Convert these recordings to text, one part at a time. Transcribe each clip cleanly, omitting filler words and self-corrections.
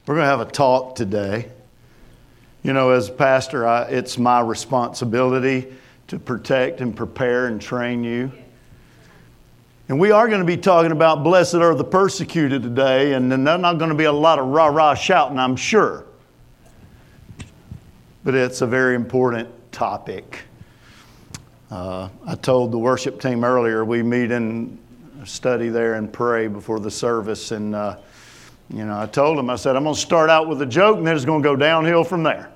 We're going to have a talk today. You know, as a pastor, it's my responsibility to protect and prepare and train you. And we are going to be talking about blessed are the persecuted today, and there's not going to be a lot of rah-rah shouting, I'm sure. But it's a very important topic. I told the worship team earlier, we meet and study there and pray before the service, and I told them, I said, I'm going to start out with a joke, and then it's going to go downhill from there.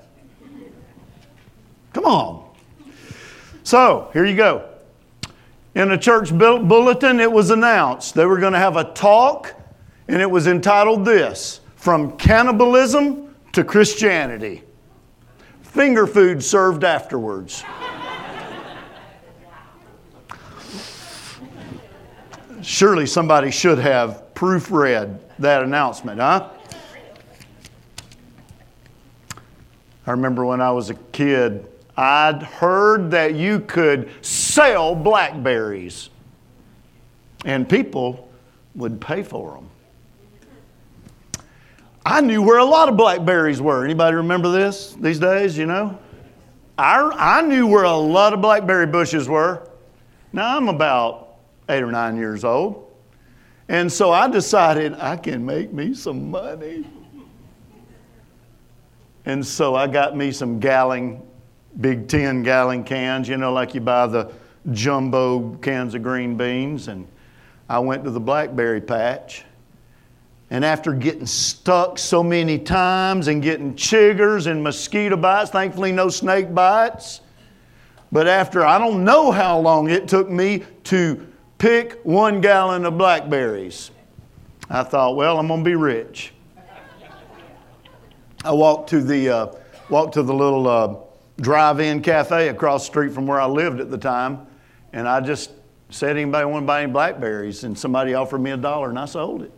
Come on. So, here you go. In a church bulletin, it was announced they were going to have a talk, and it was entitled this, From Cannibalism to Christianity. Finger food served afterwards. Surely somebody should have proofread that announcement, huh? I remember when I was a kid, I'd heard that you could sell blackberries and people would pay for them. I knew where a lot of blackberries were. Anybody remember this these days, you know? I knew where a lot of blackberry bushes were. Now I'm about 8 or 9 years old. And so I decided I can make me some money. And so I got me some big 10-gallon cans, you know, like you buy the jumbo cans of green beans. And I went to the blackberry patch. And after getting stuck so many times and getting chiggers and mosquito bites, thankfully no snake bites, but after I don't know how long it took me to pick 1 gallon of blackberries, I thought, well, I'm going to be rich. I walked to the little drive-in cafe across the street from where I lived at the time, and I just said, anybody want to buy any blackberries? And somebody offered me $1, and I sold it.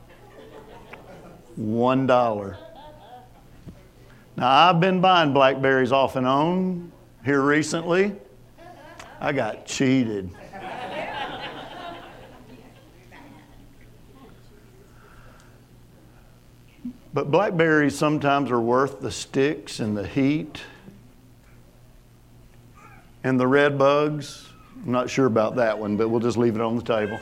$1. Now, I've been buying blackberries off and on here recently. I got cheated. But blackberries sometimes are worth the sticks and the heat and the red bugs. I'm not sure about that one, but we'll just leave it on the table.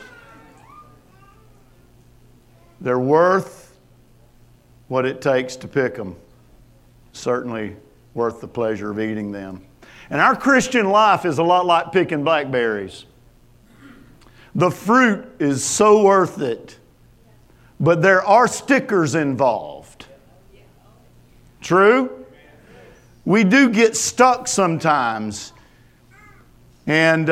They're worth what it takes to pick them. Certainly worth the pleasure of eating them. And our Christian life is a lot like picking blackberries. The fruit is so worth it, but there are stickers involved. True? We do get stuck sometimes. And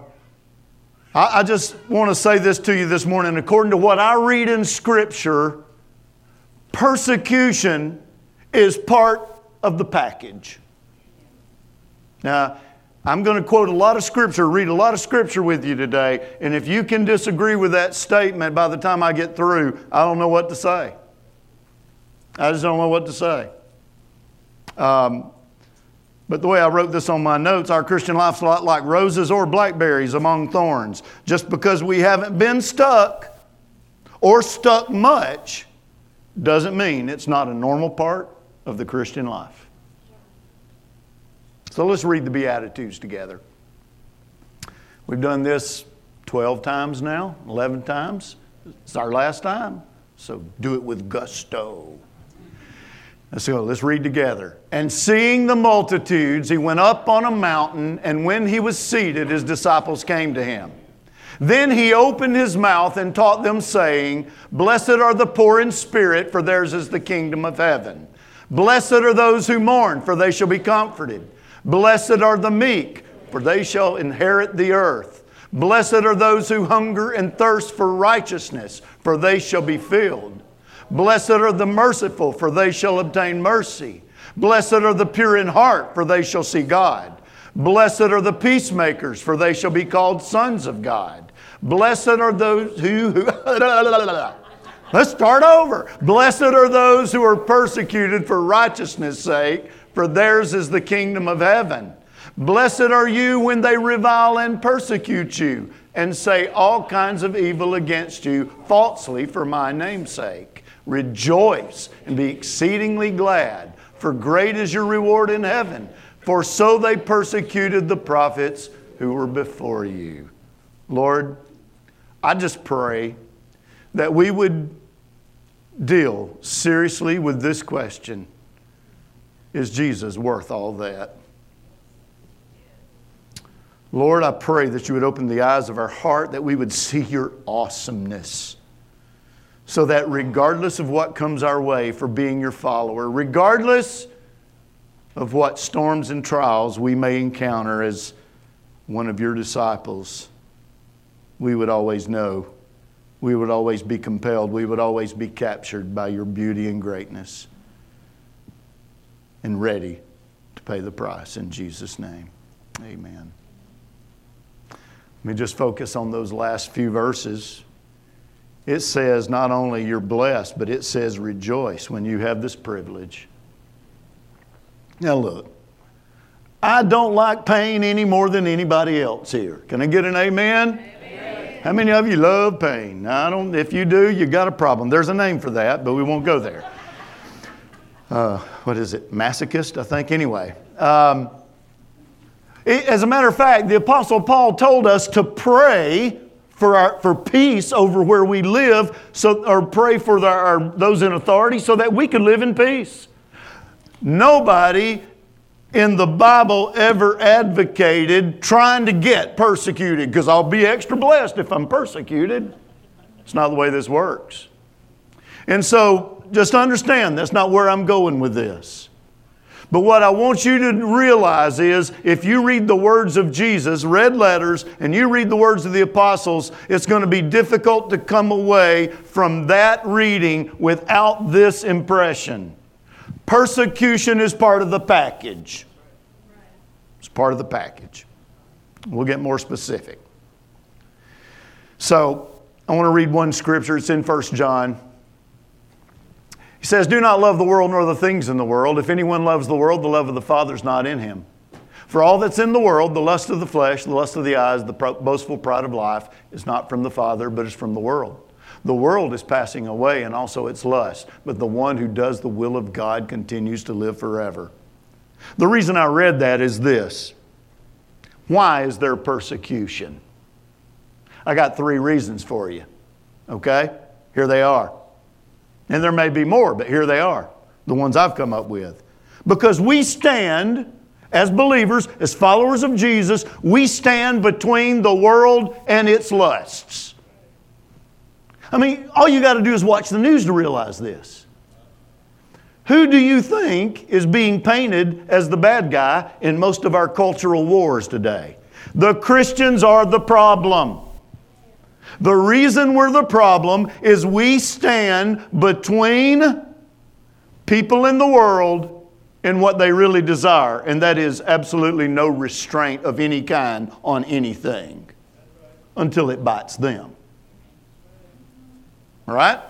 I just want to say this to you this morning. According to what I read in Scripture, persecution is part of the package. Now, I'm going to quote a lot of Scripture, read a lot of Scripture with you today. And if you can disagree with that statement by the time I get through, I don't know what to say. I just don't know what to say. But the way I wrote this on my notes, our Christian life's a lot like roses or blackberries among thorns. Just because we haven't been stuck or stuck much doesn't mean it's not a normal part of the Christian life. So let's read the Beatitudes together. We've done this 12 times now, 11 times. It's our last time, so do it with gusto. Let's go. Let's read together. And seeing the multitudes, he went up on a mountain, and when he was seated, his disciples came to him. Then he opened his mouth and taught them, saying, Blessed are the poor in spirit, for theirs is the kingdom of heaven. Blessed are those who mourn, for they shall be comforted. Blessed are the meek, for they shall inherit the earth. Blessed are those who hunger and thirst for righteousness, for they shall be filled. Blessed are the merciful, for they shall obtain mercy. Blessed are the pure in heart, for they shall see God. Blessed are the peacemakers, for they shall be called sons of God. Blessed are those who Let's start over. Blessed are those who are persecuted for righteousness' sake, for theirs is the kingdom of heaven. Blessed are you when they revile and persecute you, and say all kinds of evil against you falsely for my name's sake. Rejoice and be exceedingly glad, for great is your reward in heaven. For so they persecuted the prophets who were before you. Lord, I just pray that we would deal seriously with this question. Is Jesus worth all that? Lord, I pray that you would open the eyes of our heart, that we would see your awesomeness, so that regardless of what comes our way for being your follower, regardless of what storms and trials we may encounter as one of your disciples, we would always know, we would always be compelled, we would always be captured by your beauty and greatness, and ready to pay the price. In Jesus' name, amen. Let me just focus on those last few verses. It says not only you're blessed, but it says rejoice when you have this privilege. Now look, I don't like pain any more than anybody else here. Can I get an amen? Amen. How many of you love pain? I don't. If you do, you got a problem. There's a name for that, but we won't go there. What is it? Masochist, I think. Anyway. As a matter of fact, the Apostle Paul told us to pray for peace over where we live, or pray for those in authority so that we can live in peace. Nobody in the Bible ever advocated trying to get persecuted, because I'll be extra blessed if I'm persecuted. It's not the way this works. And so just understand that's not where I'm going with this. But what I want you to realize is, if you read the words of Jesus, red letters, and you read the words of the apostles, it's going to be difficult to come away from that reading without this impression. Persecution is part of the package. It's part of the package. We'll get more specific. So, I want to read one scripture. It's in 1 John. He says, do not love the world nor the things in the world. If anyone loves the world, the love of the Father is not in him. For all that's in the world, the lust of the flesh, the lust of the eyes, the boastful pride of life, is not from the Father, but is from the world. The world is passing away, and also its lust, but the one who does the will of God continues to live forever. The reason I read that is this. Why is there persecution? I got 3 reasons for you. Okay? Here they are. And there may be more, but here they are, the ones I've come up with. Because we stand, as believers, as followers of Jesus, we stand between the world and its lusts. I mean, all you got to do is watch the news to realize this. Who do you think is being painted as the bad guy in most of our cultural wars today? The Christians are the problem. The reason we're the problem is we stand between people in the world and what they really desire, and that is absolutely no restraint of any kind on anything until it bites them. All right?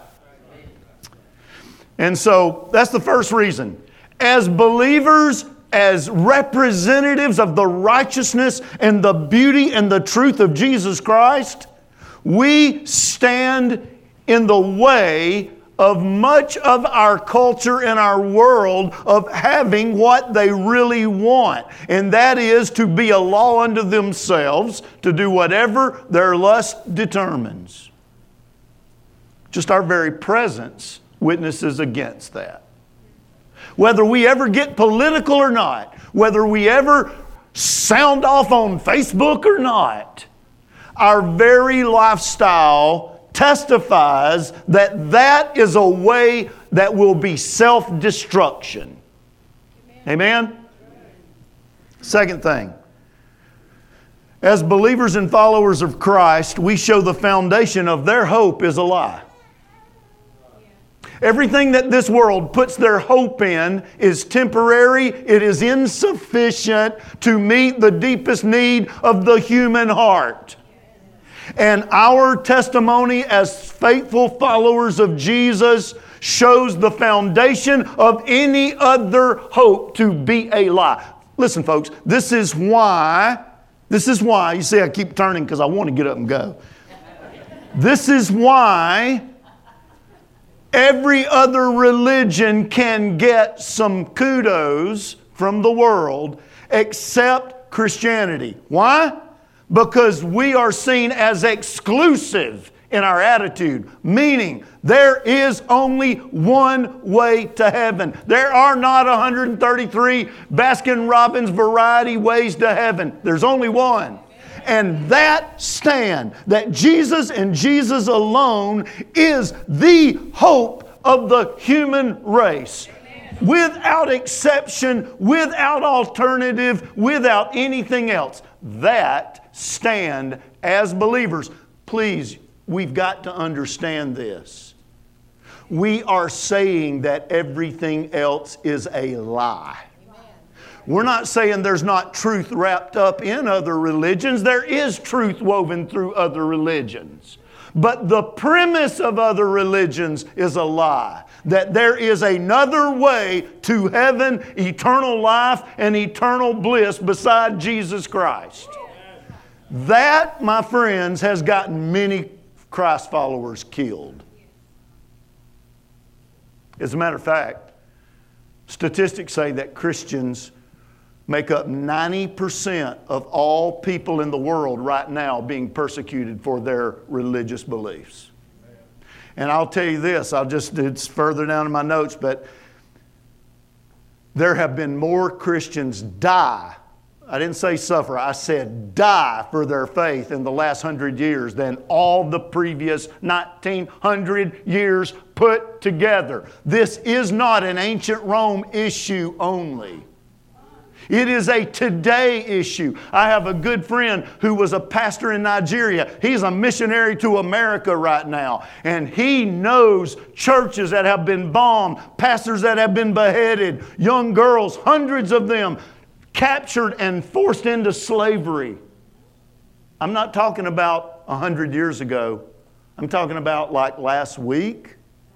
And so that's the first reason. As believers, as representatives of the righteousness and the beauty and the truth of Jesus Christ, we stand in the way of much of our culture and our world of having what they really want. And that is to be a law unto themselves, to do whatever their lust determines. Just our very presence witnesses against that. Whether we ever get political or not, whether we ever sound off on Facebook or not, our very lifestyle testifies that that is a way that will be self-destruction. Amen? Second thing. As believers and followers of Christ, we show the foundation of their hope is a lie. Everything that this world puts their hope in is temporary. It is insufficient to meet the deepest need of the human heart. And our testimony as faithful followers of Jesus shows the foundation of any other hope to be a lie. Listen, folks, this is why, you see I keep turning because I want to get up and go. This is why Every other religion can get some kudos from the world except Christianity. Why? Because we are seen as exclusive in our attitude, meaning there is only one way to heaven. There are not 133 Baskin-Robbins variety ways to heaven. There's only one. And that stand, that Jesus and Jesus alone is the hope of the human race. Without exception, without alternative, without anything else. That stand as believers. Please, we've got to understand this. We are saying that everything else is a lie. We're not saying there's not truth wrapped up in other religions. There is truth woven through other religions. But the premise of other religions is a lie. That there is another way to heaven, eternal life, and eternal bliss beside Jesus Christ. That, my friends, has gotten many Christ followers killed. As a matter of fact, statistics say that Christians make up 90% of all people in the world right now being persecuted for their religious beliefs. And I'll tell you this, it's further down in my notes, but there have been more Christians die. I didn't say suffer, I said die for their faith in the last 100 years than all the previous 1900 years put together. This is not an ancient Rome issue only. It is a today issue. I have a good friend who was a pastor in Nigeria. He's a missionary to America right now. And he knows churches that have been bombed, pastors that have been beheaded, young girls, hundreds of them, captured and forced into slavery. I'm not talking about 100 years ago. I'm talking about like last week.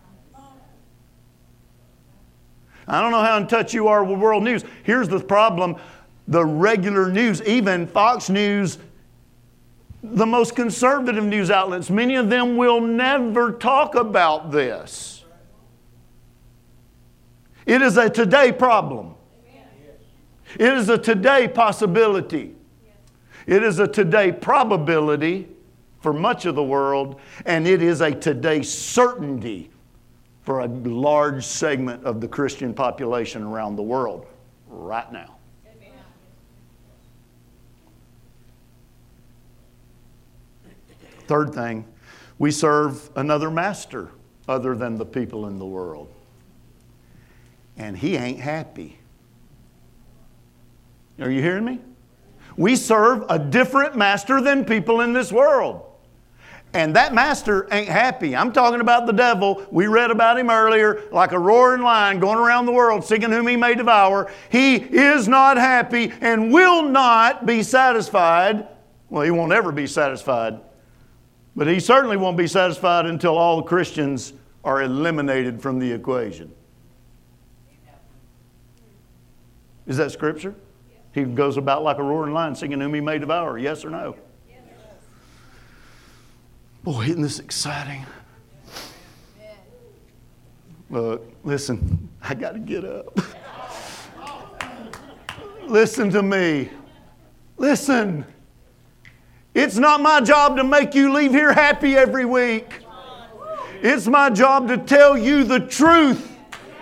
I don't know how in touch you are with world news. Here's the problem. The regular news, even Fox News, the most conservative news outlets, many of them will never talk about this. It is a today problem. It is a today possibility. It is a today probability for much of the world, and it is a today certainty for a large segment of the Christian population around the world right now. Amen. Third thing, we serve another master other than the people in the world. And he ain't happy. Are you hearing me? We serve a different master than people in this world. And that master ain't happy. I'm talking about the devil. We read about him earlier, like a roaring lion going around the world, seeking whom he may devour. He is not happy and will not be satisfied. Well, he won't ever be satisfied. But he certainly won't be satisfied until all the Christians are eliminated from the equation. Is that scripture? He goes about like a roaring lion, seeking whom he may devour. Yes or no? Boy, isn't this exciting? Look, listen, I got to get up. Listen to me. Listen. It's not my job to make you leave here happy every week. It's my job to tell you the truth.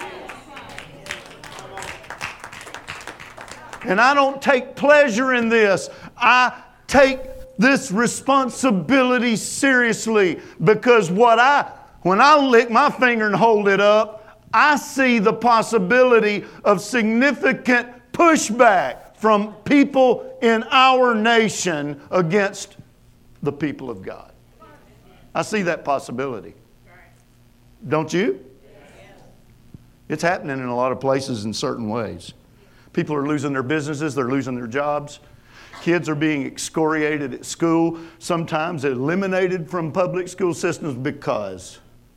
And I don't take pleasure in this. I take this responsibility seriously, because when I lick my finger and hold it up, I see the possibility of significant pushback from people in our nation against the people of God. I see that possibility. Don't you? It's happening in a lot of places in certain ways. People are losing their businesses, they're losing their jobs. Kids are being excoriated at school, sometimes eliminated from public school systems because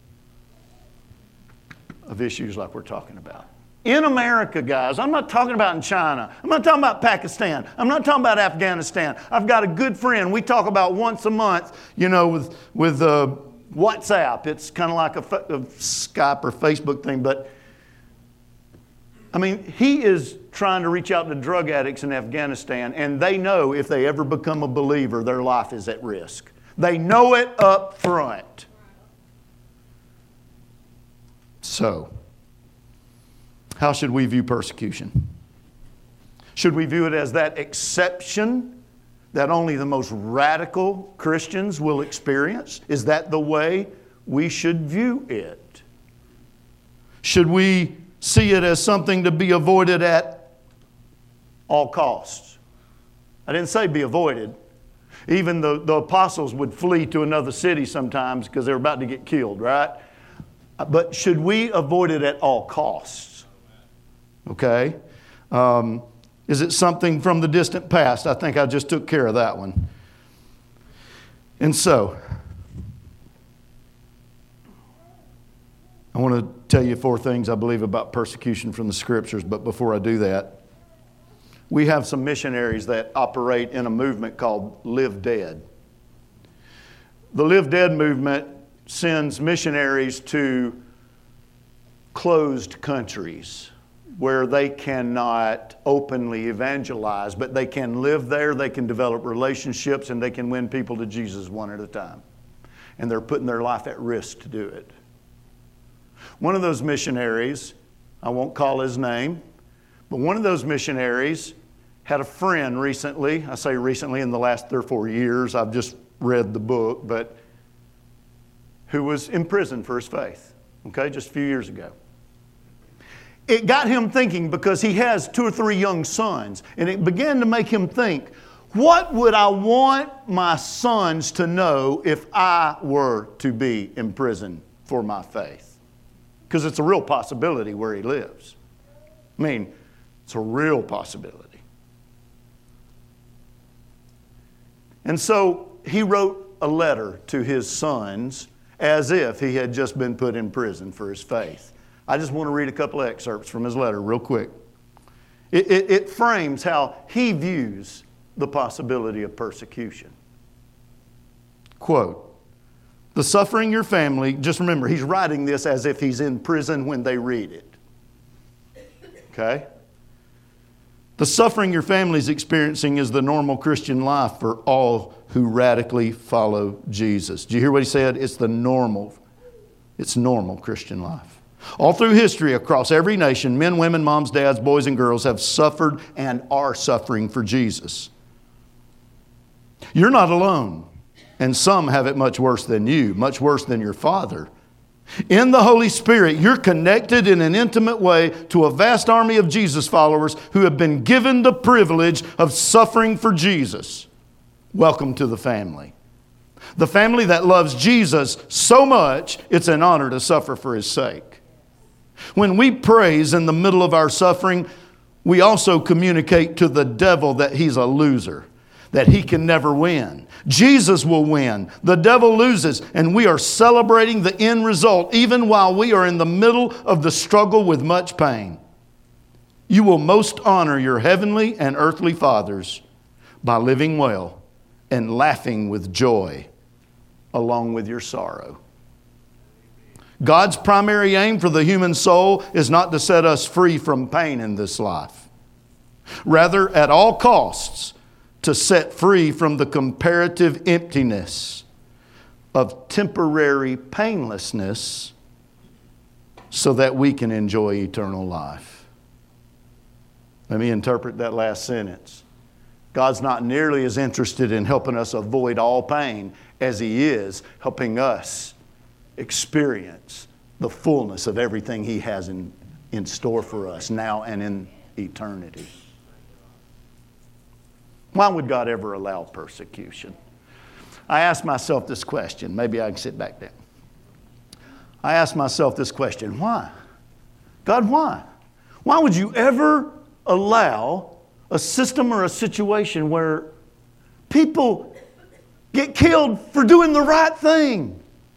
of issues like we're talking about. In America, guys, I'm not talking about in China. I'm not talking about Pakistan. I'm not talking about Afghanistan. I've got a good friend. We talk about once a month, with WhatsApp. It's kind of like a Skype or Facebook thing, but I mean, he is trying to reach out to drug addicts in Afghanistan, and they know if they ever become a believer, their life is at risk. They know it up front. So, how should we view persecution? Should we view it as that exception that only the most radical Christians will experience? Is that the way we should view it? Should we see it as something to be avoided at all costs? I didn't say be avoided. Even the apostles would flee to another city sometimes because they were about to get killed, right? But should we avoid it at all costs? Okay? Is it something from the distant past? I think I just took care of that one. And so, I want to tell you 4 things I believe about persecution from the Scriptures, but before I do that, we have some missionaries that operate in a movement called Live Dead. The Live Dead movement sends missionaries to closed countries where they cannot openly evangelize, but they can live there, they can develop relationships, and they can win people to Jesus one at a time. And they're putting their life at risk to do it. One of those missionaries, I won't call his name, but one of those missionaries had a friend recently. I say recently, in the last 3 or 4 years. I've just read the book, but who was in prison for his faith, okay, just a few years ago. It got him thinking because he has 2 or 3 young sons, and it began to make him think, what would I want my sons to know if I were to be in prison for my faith? Because it's a real possibility where he lives. I mean, it's a real possibility. And so he wrote a letter to his sons as if he had just been put in prison for his faith. I just want to read a couple of excerpts from his letter real quick. It frames how he views the possibility of persecution. Quote, "The suffering your family," just remember, he's writing this as if he's in prison when they read it. Okay? "The suffering your family is experiencing is the normal Christian life for all who radically follow Jesus." Do you hear what he said? It's normal Christian life. "All through history, across every nation, men, women, moms, dads, boys, and girls have suffered and are suffering for Jesus. You're not alone, and some have it much worse than you, much worse than your father. In the Holy Spirit, you're connected in an intimate way to a vast army of Jesus followers who have been given the privilege of suffering for Jesus. Welcome to the family. The family that loves Jesus so much, it's an honor to suffer for His sake. When we praise in the middle of our suffering, we also communicate to the devil that he's a loser, that he can never win. Jesus will win. The devil loses, and we are celebrating the end result even while we are in the middle of the struggle with much pain. You will most honor your heavenly and earthly fathers by living well and laughing with joy along with your sorrow. God's primary aim for the human soul is not to set us free from pain in this life. Rather, at all costs, to set free from the comparative emptiness of temporary painlessness so that we can enjoy eternal life. Let me interpret that last sentence. God's not nearly as interested in helping us avoid all pain as He is helping us experience the fullness of everything He has in store for us now and in eternity. Why would God ever allow persecution? I ask myself this question. Maybe I can sit back down. I ask myself this question. Why? God, why? Why would you ever allow a system or a situation where people get killed for doing the right thing?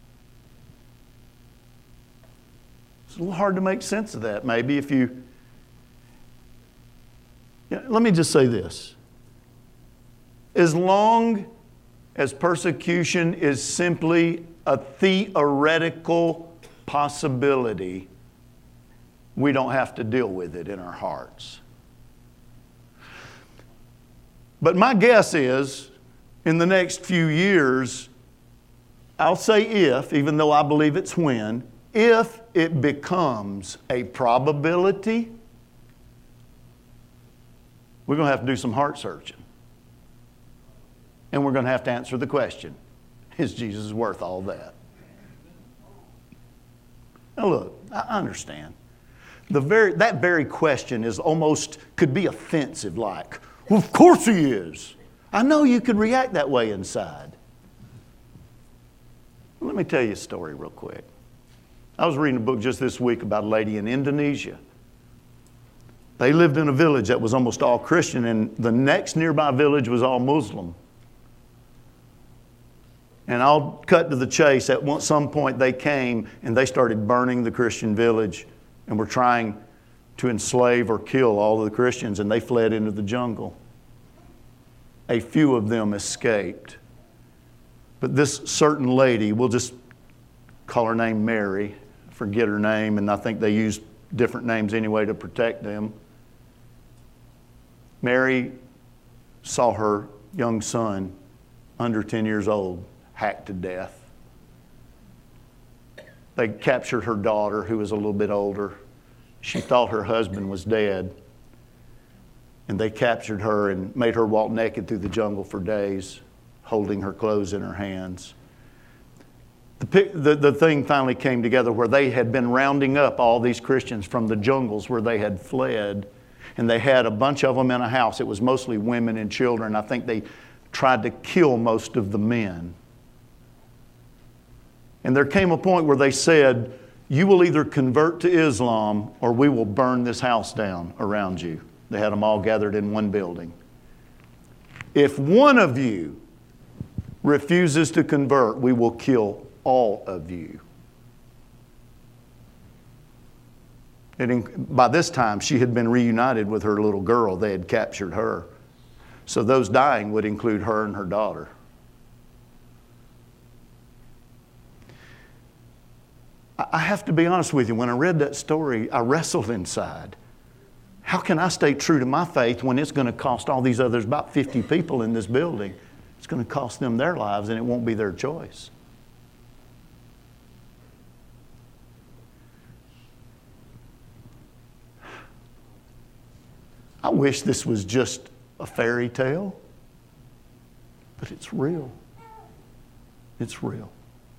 It's a little hard to make sense of that, maybe, if you... Let me just say this. As long as persecution is simply a theoretical possibility, we don't have to deal with it in our hearts. But my guess is, in the next few years, I'll say if, even though I believe it's when, if it becomes a probability, we're going to have to do some heart searching. And we're going to have to answer the question, is Jesus worth all that? Now look, I understand. That very question is almost, could be offensive, like, well, of course he is. I know you could react that way inside. Let me tell you a story real quick. I was reading a book just this week about a lady in Indonesia. They lived in a village that was almost all Christian, and the next nearby village was all Muslim. And I'll cut to the chase. At some point they came and they started burning the Christian village and were trying to enslave or kill all of the Christians, and they fled into the jungle. A few of them escaped. But this certain lady, we'll just call her name Mary, forget her name, and I think they used different names anyway to protect them. Mary saw her young son, under 10 years old, hacked to death. They captured her daughter, who was a little bit older. She thought her husband was dead. And they captured her and made her walk naked through the jungle for days, holding her clothes in her hands. The thing finally came together where they had been rounding up all these Christians from the jungles where they had fled. And they had a bunch of them in a house. It was mostly women and children. I think they tried to kill most of the men. And there came a point where they said, you will either convert to Islam or we will burn this house down around you. They had them all gathered in one building. If one of you refuses to convert, we will kill all of you. By this time, she had been reunited with her little girl. They had captured her. So those dying would include her and her daughter. I have to be honest with you, when I read that story, I wrestled inside. How can I stay true to my faith when it's going to cost all these others, about 50 people in this building, it's going to cost them their lives and it won't be their choice? I wish this was just a fairy tale, but it's real. It's real.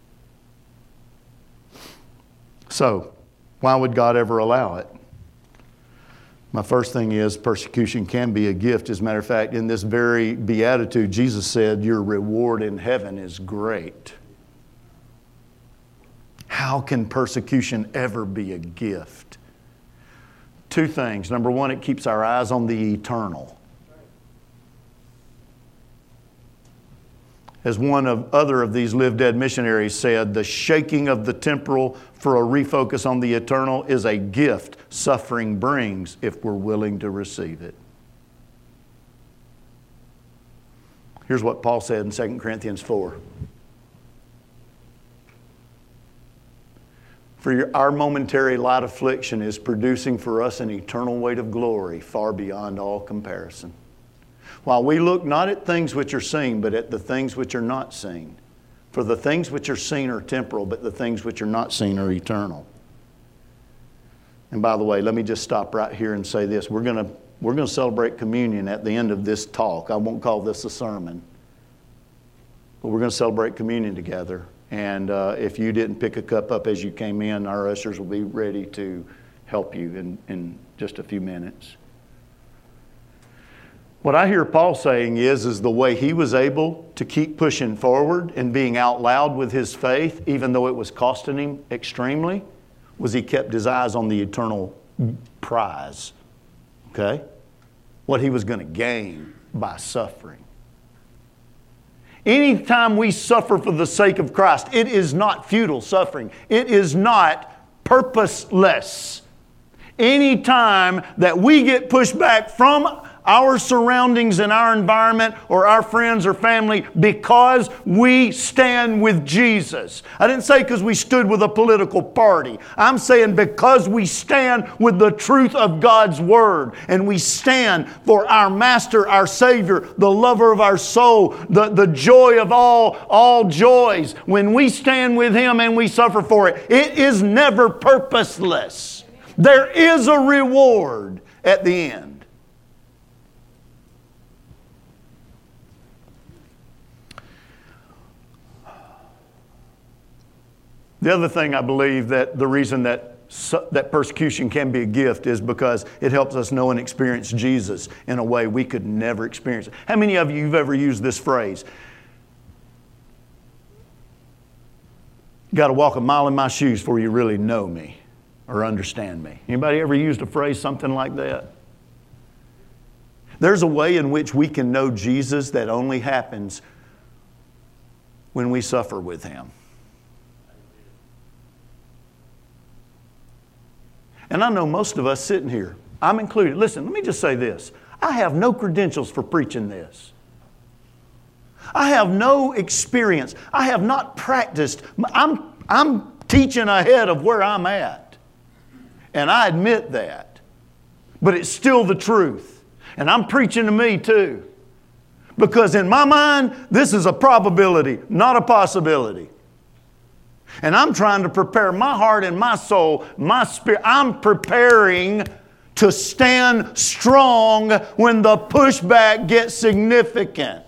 So, why would God ever allow it? My first thing is persecution can be a gift. As a matter of fact, in this very beatitude, Jesus said, your reward in heaven is great. How can persecution ever be a gift? Two things. Number one, it keeps our eyes on the eternal. As other of these live-dead missionaries said, the shaking of the temporal for a refocus on the eternal is a gift suffering brings if we're willing to receive it. Here's what Paul said in 2 Corinthians 4. For our momentary light affliction is producing for us an eternal weight of glory far beyond all comparison. While we look not at things which are seen, but at the things which are not seen. For the things which are seen are temporal, but the things which are not seen are eternal. And by the way, let me just stop right here and say this. We're going to celebrate communion at the end of this talk. I won't call this a sermon. But we're going to celebrate communion together. And if you didn't pick a cup up as you came in, our ushers will be ready to help you in just a few minutes. What I hear Paul saying is the way he was able to keep pushing forward and being out loud with his faith, even though it was costing him extremely, was he kept his eyes on the eternal prize. Okay? What he was going to gain by suffering. Anytime we suffer for the sake of Christ, it is not futile suffering. It is not purposeless. Anytime that we get pushed back from our surroundings and our environment or our friends or family because we stand with Jesus. I didn't say because we stood with a political party. I'm saying because we stand with the truth of God's Word and we stand for our Master, our Savior, the lover of our soul, the joy of all joys. When we stand with Him and we suffer for it, it is never purposeless. There is a reward at the end. The other thing I believe that the reason that persecution can be a gift is because it helps us know and experience Jesus in a way we could never experience. How many of you have ever used this phrase? You got to walk a mile in my shoes before you really know me or understand me. Anybody ever used a phrase something like that? There's a way in which we can know Jesus that only happens when we suffer with Him. And I know most of us sitting here, I'm included. Listen, let me just say this. I have no credentials for preaching this. I have no experience. I have not practiced. I'm teaching ahead of where I'm at. And I admit that. But it's still the truth. And I'm preaching to me too. Because in my mind, this is a probability, not a possibility. And I'm trying to prepare my heart and my soul, my spirit. I'm preparing to stand strong when the pushback gets significant.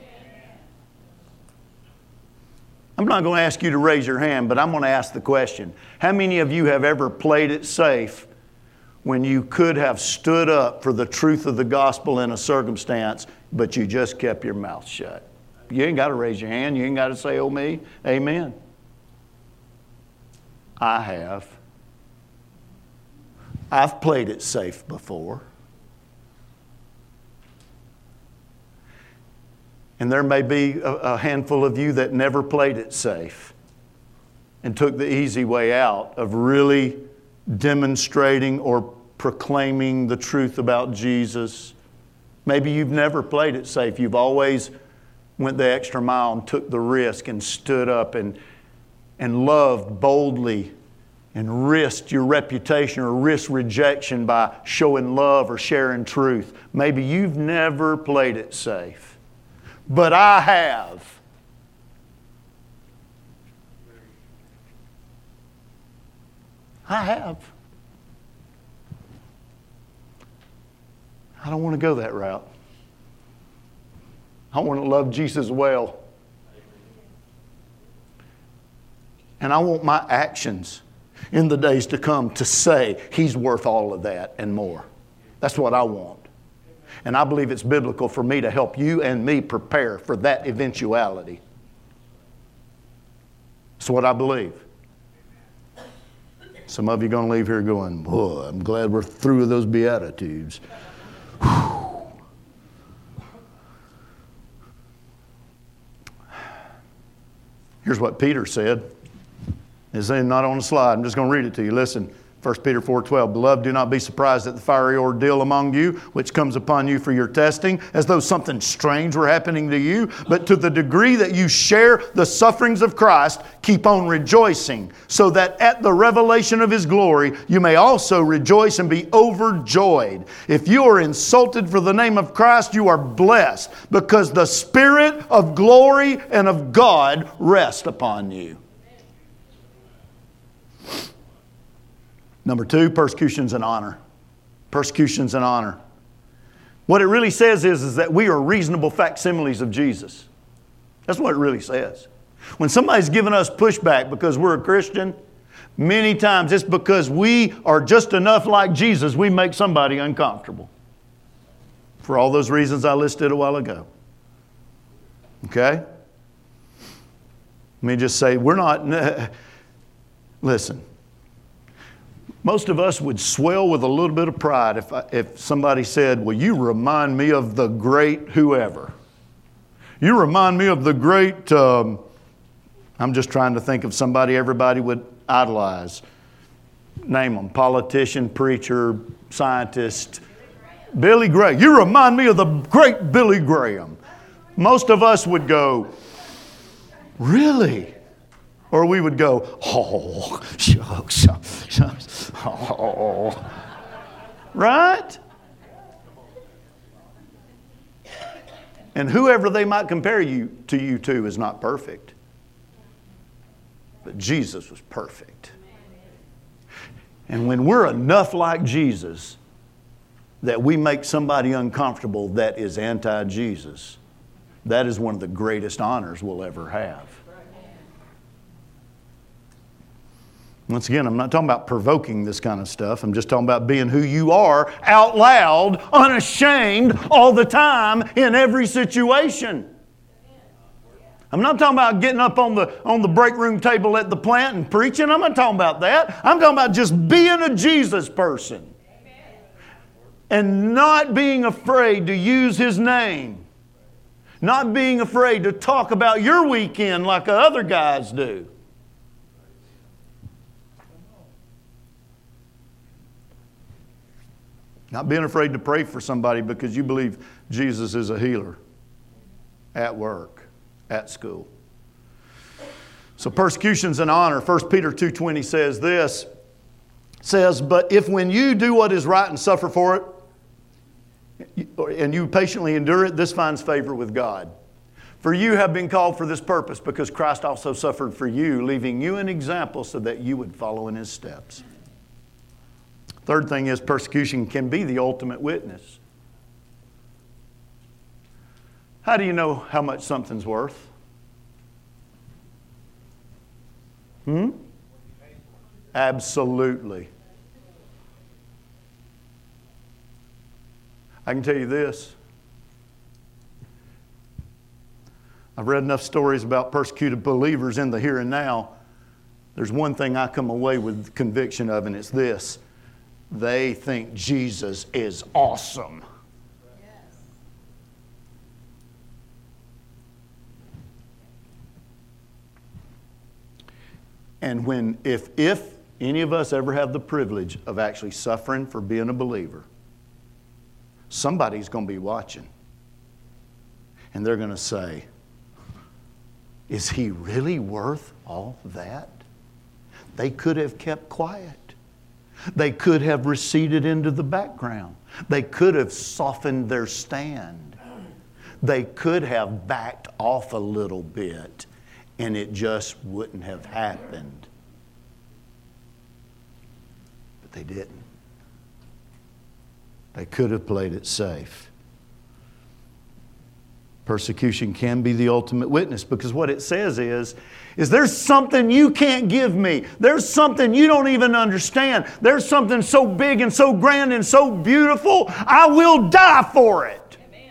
I'm not going to ask you to raise your hand, but I'm going to ask the question. How many of you have ever played it safe when you could have stood up for the truth of the gospel in a circumstance, but you just kept your mouth shut? You ain't got to raise your hand. You ain't got to say, oh me, amen. I have. I've played it safe before. And there may be a handful of you that never played it safe and took the easy way out of really demonstrating or proclaiming the truth about Jesus. Maybe you've never played it safe. You've always went the extra mile and took the risk and stood up and loved boldly and risked your reputation or risked rejection by showing love or sharing truth. Maybe you've never played it safe. But I have. I have. I don't want to go that route. I want to love Jesus well. And I want my actions in the days to come to say He's worth all of that and more. That's what I want. And I believe it's biblical for me to help you and me prepare for that eventuality. That's what I believe. Some of you are going to leave here going, boy, I'm glad we're through with those Beatitudes. Whew. Here's what Peter said. It's not on the slide. I'm just going to read it to you. Listen. 1 Peter 4:12, Beloved, do not be surprised at the fiery ordeal among you, which comes upon you for your testing, as though something strange were happening to you. But to the degree that you share the sufferings of Christ, keep on rejoicing, so that at the revelation of His glory, you may also rejoice and be overjoyed. If you are insulted for the name of Christ, you are blessed, because the Spirit of glory and of God rest upon you. Number 2, persecution's an honor. Persecution's an honor. What it really says is that we are reasonable facsimiles of Jesus. That's what it really says. When somebody's giving us pushback because we're a Christian, many times it's because we are just enough like Jesus, we make somebody uncomfortable. For all those reasons I listed a while ago. Okay? Let me just say, we're not... Listen. Most of us would swell with a little bit of pride if somebody said, well, you remind me of the great whoever. You remind me of the great, I'm just trying to think of somebody everybody would idolize. Name them, politician, preacher, scientist. Billy Graham. You remind me of the great Billy Graham. Most of us would go, really? Or we would go, oh, shucks, shucks, oh. Right? And whoever they might compare you to is not perfect. But Jesus was perfect. And when we're enough like Jesus that we make somebody uncomfortable that is anti-Jesus, that is one of the greatest honors we'll ever have. Once again, I'm not talking about provoking this kind of stuff. I'm just talking about being who you are out loud, unashamed, all the time, in every situation. I'm not talking about getting up on the break room table at the plant and preaching. I'm not talking about that. I'm talking about just being a Jesus person. And not being afraid to use His name. Not being afraid to talk about your weekend like other guys do. Not being afraid to pray for somebody because you believe Jesus is a healer. At work. At school. So persecution's an honor. 1 Peter 2:20 says this. Says, but if when you do what is right and suffer for it, and you patiently endure it, this finds favor with God. For you have been called for this purpose, because Christ also suffered for you, leaving you an example so that you would follow in His steps. Third thing is persecution can be the ultimate witness. How do you know how much something's worth? Absolutely. I can tell you this. I've read enough stories about persecuted believers in the here and now. There's one thing I come away with conviction of, and it's this. They think Jesus is awesome. And if any of us ever have the privilege of actually suffering for being a believer, somebody's going to be watching. And they're going to say, is he really worth all that? They could have kept quiet. They could have receded into the background. They could have softened their stand. They could have backed off a little bit, and it just wouldn't have happened. But they didn't. They could have played it safe. Persecution can be the ultimate witness, because what it says is there's something you can't give me. There's something you don't even understand. There's something so big and so grand and so beautiful, I will die for it. Amen.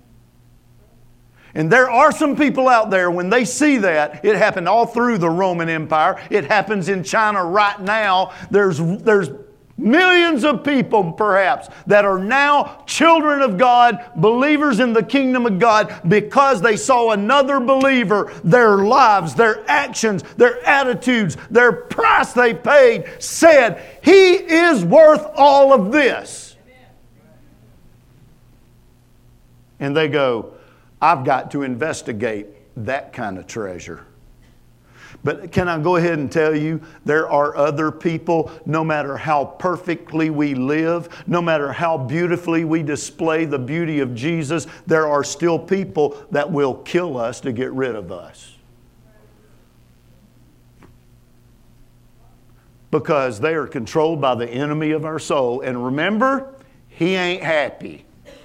And there are some people out there, when they see that, it happened all through the Roman Empire. It happens in China right now. There's millions of people, perhaps, that are now children of God, believers in the kingdom of God, because they saw another believer, their lives, their actions, their attitudes, their price they paid, said, he is worth all of this. And they go, I've got to investigate that kind of treasure. But can I go ahead and tell you, there are other people, no matter how perfectly we live, no matter how beautifully we display the beauty of Jesus, there are still people that will kill us to get rid of us. Because they are controlled by the enemy of our soul. And remember, he ain't happy.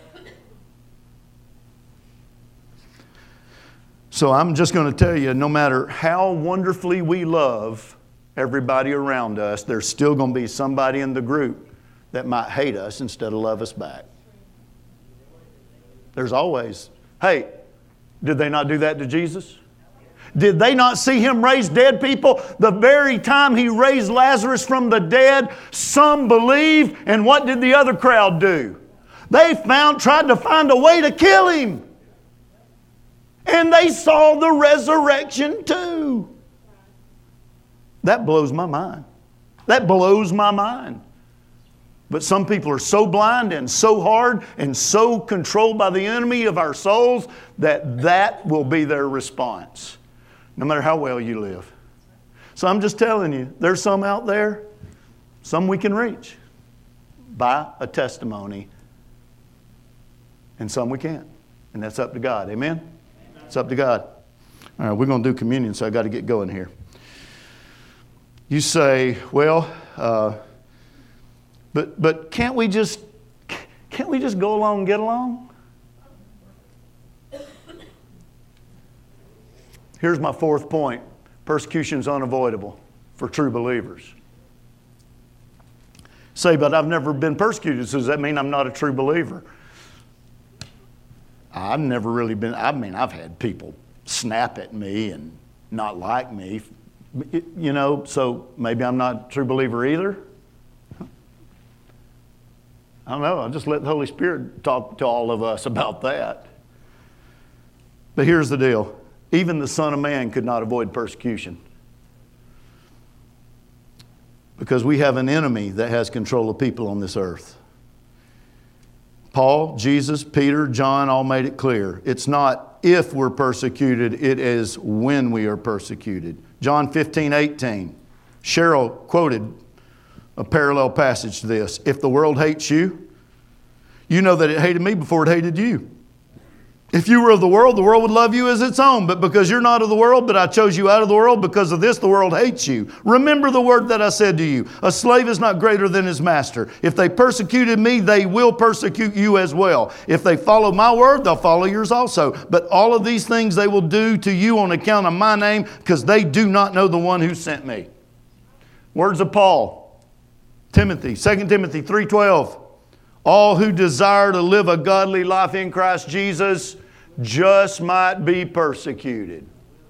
So I'm just going to tell you, no matter how wonderfully we love everybody around us, there's still going to be somebody in the group that might hate us instead of love us back. There's always, hey, did they not do that to Jesus? Did they not see Him raise dead people? The very time He raised Lazarus from the dead, some believed, and what did the other crowd do? They tried to find a way to kill Him. And they saw the resurrection too. That blows my mind. That blows my mind. But some people are so blind and so hard and so controlled by the enemy of our souls that will be their response, no matter how well you live. So I'm just telling you, there's some out there, some we can reach by a testimony, and some we can't. And that's up to God. Amen? It's up to God. All right, we're going to do communion, so I got to get going here. You say, well, but can't we just go along and get along? Here's my fourth point. Persecution is unavoidable for true believers. Say, but I've never been persecuted, so does that mean I'm not a true believer? I've never really been, I've had people snap at me and not like me, so maybe I'm not a true believer either. I don't know. I'll just let the Holy Spirit talk to all of us about that. But here's the deal. Even the Son of Man could not avoid persecution. Because we have an enemy that has control of people on this earth. Paul, Jesus, Peter, John all made it clear. It's not if we're persecuted, it is when we are persecuted. John 15:18. Cheryl quoted a parallel passage to this. If the world hates you, you know that it hated me before it hated you. If you were of the world would love you as its own. But because you're not of the world, but I chose you out of the world, because of this the world hates you. Remember the word that I said to you. A slave is not greater than his master. If they persecuted me, they will persecute you as well. If they follow my word, they'll follow yours also. But all of these things they will do to you on account of my name, because they do not know the one who sent me. Words of Paul. Timothy, 2 Timothy 3:12. All who desire to live a godly life in Christ Jesus just might be persecuted.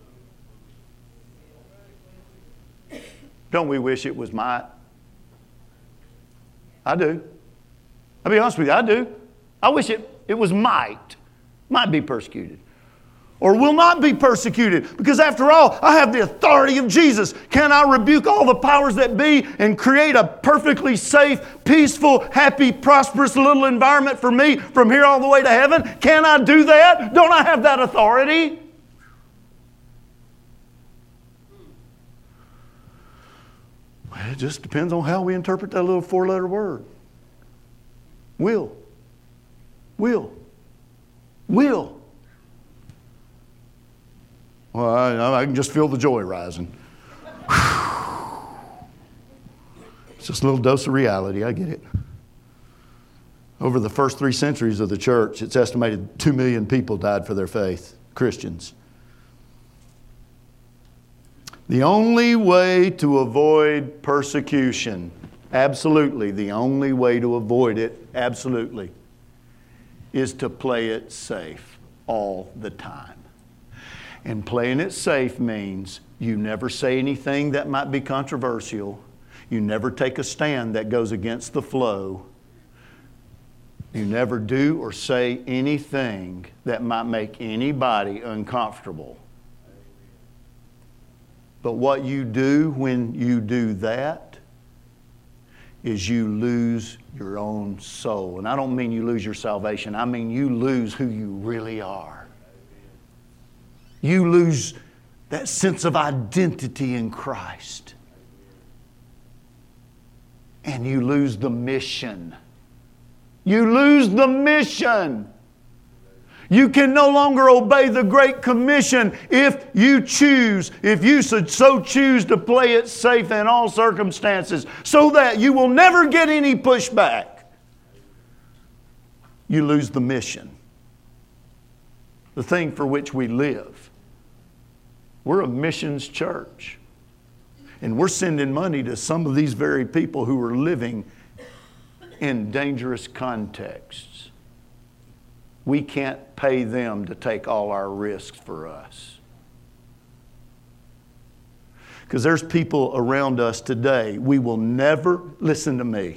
Don't we wish it was might? I do. I'll be honest with you, I do. I wish it was might be persecuted. Or will not be persecuted. Because after all, I have the authority of Jesus. Can I rebuke all the powers that be and create a perfectly safe, peaceful, happy, prosperous little environment for me from here all the way to heaven? Can I do that? Don't I have that authority? Well, it just depends on how we interpret that little four-letter word. Will. Will. Will. Well, I can just feel the joy rising. It's just a little dose of reality. I get it. Over the first 3 centuries of the church, it's estimated 2 million people died for their faith, Christians. The only way to avoid persecution, absolutely, the only way to avoid it, absolutely, is to play it safe all the time. And playing it safe means you never say anything that might be controversial. You never take a stand that goes against the flow. You never do or say anything that might make anybody uncomfortable. But what you do when you do that is you lose your own soul. And I don't mean you lose your salvation. I mean you lose who you really are. You lose that sense of identity in Christ. And you lose the mission. You lose the mission. You can no longer obey the Great Commission if you so choose to play it safe in all circumstances, so that you will never get any pushback. You lose the mission. The thing for which we live. We're a missions church. And we're sending money to some of these very people who are living in dangerous contexts. We can't pay them to take all our risks for us. Because there's people around us today, we will never, listen to me,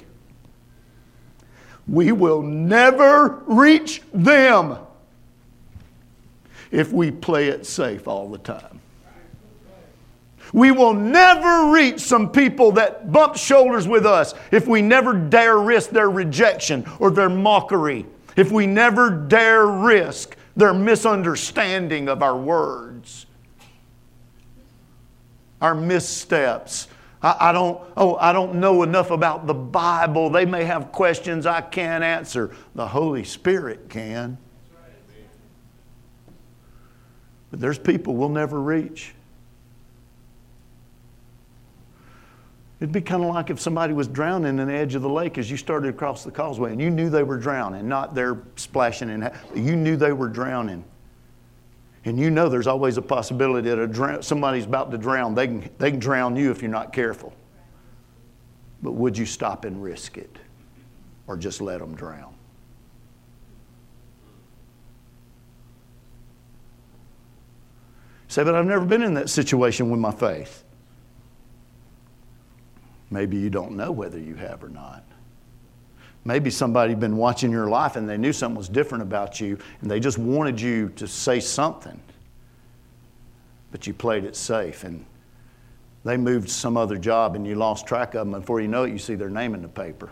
we will never reach them if we play it safe all the time. We will never reach some people that bump shoulders with us if we never dare risk their rejection or their mockery. If we never dare risk their misunderstanding of our words, our missteps. I don't know enough about the Bible. They may have questions I can't answer. The Holy Spirit can. But there's people we'll never reach. It'd be kind of like if somebody was drowning in the edge of the lake as you started across the causeway and you knew they were drowning, not they're splashing in. You knew they were drowning. And you know there's always a possibility that somebody's about to drown. They can drown you if you're not careful. But would you stop and risk it? Or just let them drown? Say, but I've never been in that situation with my faith. Maybe you don't know whether you have or not. Maybe somebody had been watching your life and they knew something was different about you and they just wanted you to say something. But you played it safe and they moved to some other job and you lost track of them. And before you know it, you see their name in the paper.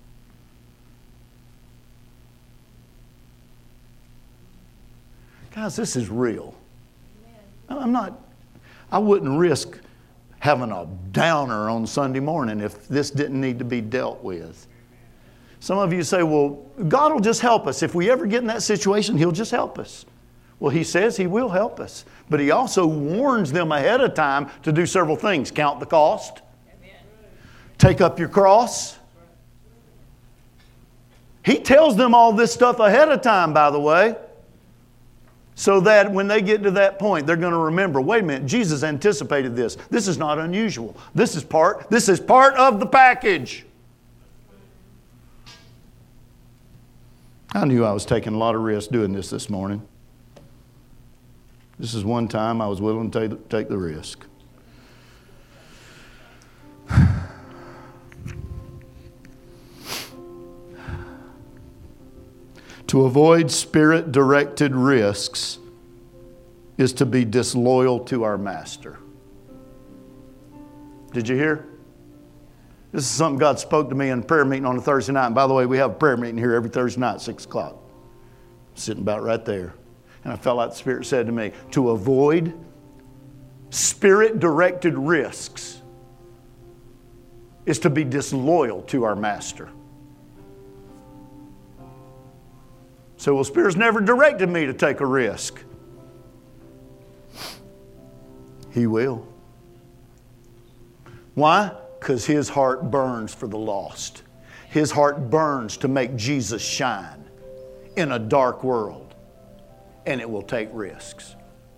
Guys, this is real. I wouldn't risk having a downer on Sunday morning if this didn't need to be dealt with. Some of you say, well, God will just help us. If we ever get in that situation, He'll just help us. Well, He says He will help us. But He also warns them ahead of time to do several things. Count the cost. Amen. Take up your cross. He tells them all this stuff ahead of time, by the way. So that when they get to that point, they're going to remember, wait a minute, Jesus anticipated this. This is not unusual. This is part of the package. I knew I was taking a lot of risks doing this morning. This is one time I was willing to take the risk. To avoid Spirit-directed risks is to be disloyal to our Master. Did you hear? This is something God spoke to me in a prayer meeting on a Thursday night. And by the way, we have a prayer meeting here every Thursday night at 6 o'clock. Sitting about right there. And I felt like the Spirit said to me, to avoid Spirit-directed risks is to be disloyal to our Master. So, well, Spirit's never directed me to take a risk. He will. Why? Because His heart burns for the lost. His heart burns to make Jesus shine in a dark world. And it will take risks.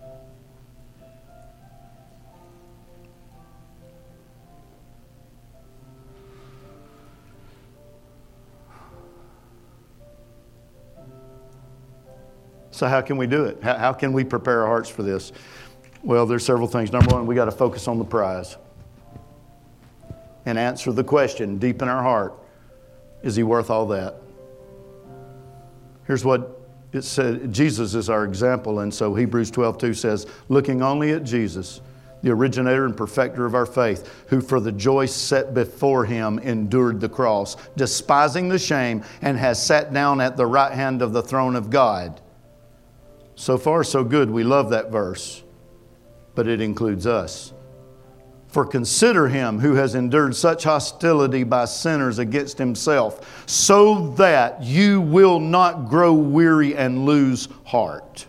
So how can we do it? How can we prepare our hearts for this? Well, there's several things. Number one, we got to focus on the prize and answer the question deep in our heart, is He worth all that? Here's what it said. Jesus is our example, and so Hebrews 12:2 says, looking only at Jesus, the originator and perfecter of our faith, who for the joy set before Him endured the cross, despising the shame, and has sat down at the right hand of the throne of God. So far, so good. We love that verse. But it includes us. For consider Him who has endured such hostility by sinners against Himself, so that you will not grow weary and lose heart.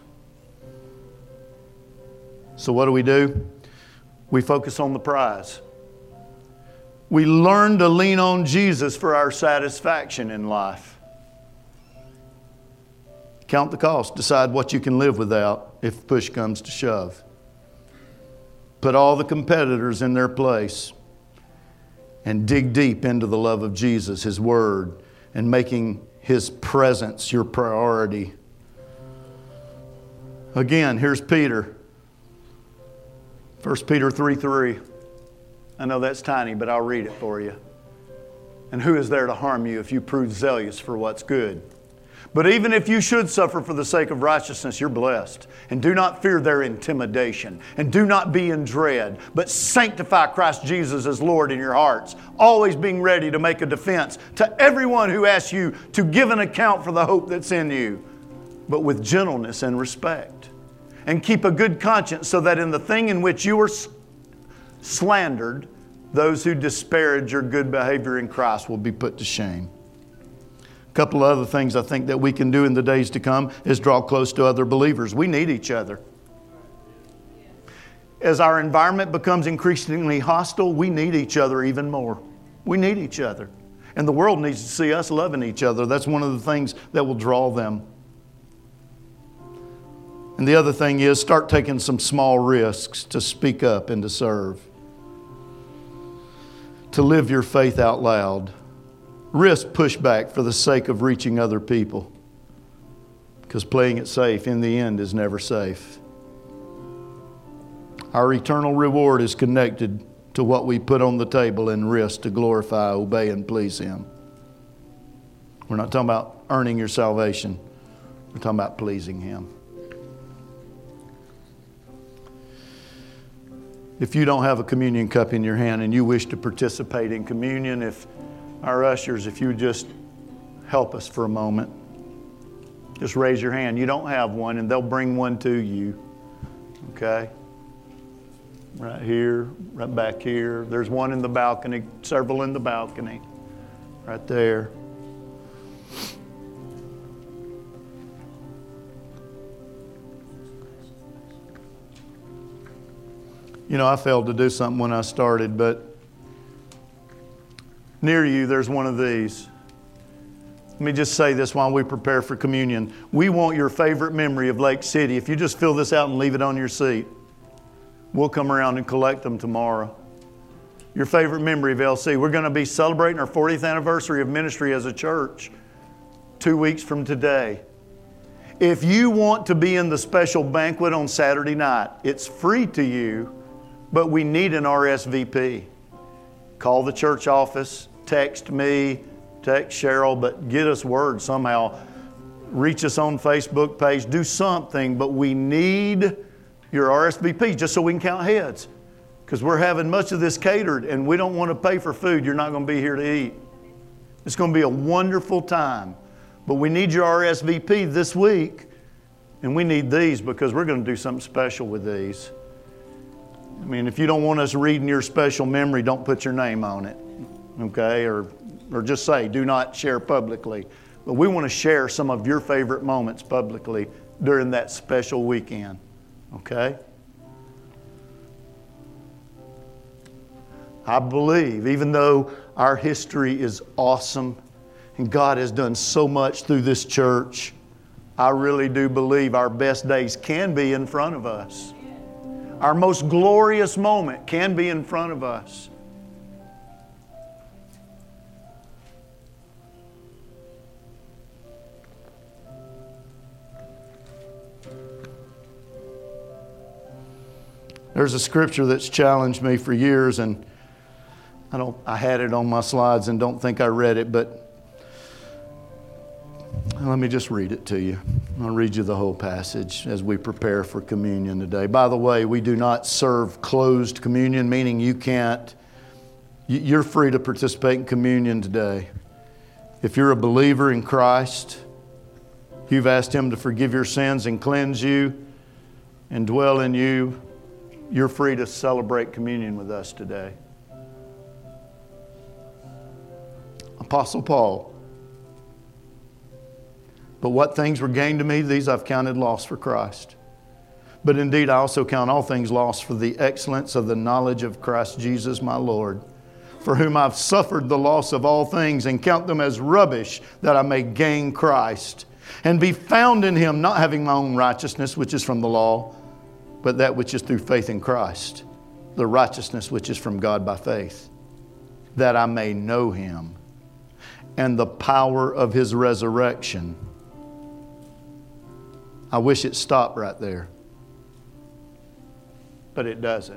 So what do? We focus on the prize. We learn to lean on Jesus for our satisfaction in life. Count the cost. Decide what you can live without if push comes to shove. Put all the competitors in their place and dig deep into the love of Jesus, His Word, and making His presence your priority. Again, here's Peter. 1 Peter 3:3. I know that's tiny, but I'll read it for you. And who is there to harm you if you prove zealous for what's good? But even if you should suffer for the sake of righteousness, you're blessed. And do not fear their intimidation. And do not be in dread. But sanctify Christ Jesus as Lord in your hearts, always being ready to make a defense to everyone who asks you to give an account for the hope that's in you, but with gentleness and respect. And keep a good conscience, so that in the thing in which you are slandered, those who disparage your good behavior in Christ will be put to shame. A couple of other things I think that we can do in the days to come is draw close to other believers. We need each other. As our environment becomes increasingly hostile, we need each other even more. We need each other. And the world needs to see us loving each other. That's one of the things that will draw them. And the other thing is, start taking some small risks to speak up and to serve. To live your faith out loud. Risk pushback for the sake of reaching other people. Because playing it safe in the end is never safe. Our eternal reward is connected to what we put on the table and risk to glorify, obey, and please Him. We're not talking about earning your salvation. We're talking about pleasing Him. If you don't have a communion cup in your hand and you wish to participate in communion, if our ushers, if you would just help us for a moment. Just raise your hand. You don't have one, and they'll bring one to you. Okay? Right here, right back here. There's one in the balcony, several in the balcony. Right there. You know, I failed to do something when I started, but near you, there's one of these. Let me just say this while we prepare for communion. We want your favorite memory of Lake City. If you just fill this out and leave it on your seat, we'll come around and collect them tomorrow. Your favorite memory of LC. We're going to be celebrating our 40th anniversary of ministry as a church 2 weeks from today. If you want to be in the special banquet on Saturday night, it's free to you, but we need an RSVP. Call the church office, text me, text Cheryl, but get us word somehow. Reach us on Facebook page, do something, but we need your RSVP just so we can count heads. Because we're having much of this catered and we don't want to pay for food. You're not going to be here to eat. It's going to be a wonderful time. But we need your RSVP this week, and we need these because we're going to do something special with these. I mean, if you don't want us reading your special memory, don't put your name on it, okay? Or just say, do not share publicly. But we want to share some of your favorite moments publicly during that special weekend, okay? I believe, even though our history is awesome and God has done so much through this church, I really do believe our best days can be in front of us. Our most glorious moment can be in front of us. There's a scripture that's challenged me for years, and I had it on my slides and don't think I read it, but let me just read it to you. I'll read you the whole passage as we prepare for communion today. By the way, we do not serve closed communion, meaning you're free to participate in communion today. If you're a believer in Christ, you've asked Him to forgive your sins and cleanse you and dwell in you, you're free to celebrate communion with us today. Apostle Paul. But what things were gained to me, these I've counted loss for Christ. But indeed I also count all things lost for the excellence of the knowledge of Christ Jesus my Lord, for whom I've suffered the loss of all things and count them as rubbish, that I may gain Christ and be found in Him, not having my own righteousness, which is from the law, but that which is through faith in Christ, the righteousness which is from God by faith, that I may know Him and the power of His resurrection. I wish it stopped right there, but it doesn't.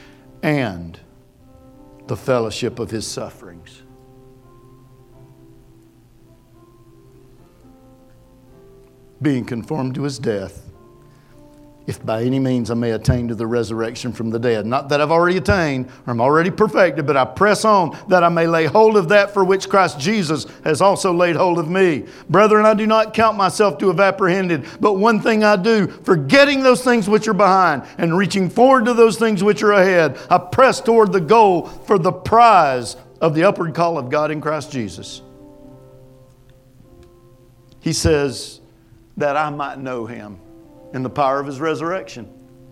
And the fellowship of His sufferings. being conformed to his death, if by any means I may attain to the resurrection from the dead. Not that I've already attained, or I'm already perfected, but I press on that I may lay hold of that for which Christ Jesus has also laid hold of me. Brethren, I do not count myself to have apprehended, but one thing I do, forgetting those things which are behind and reaching forward to those things which are ahead, I press toward the goal for the prize of the upward call of God in Christ Jesus. He says that I might know him in the power of his resurrection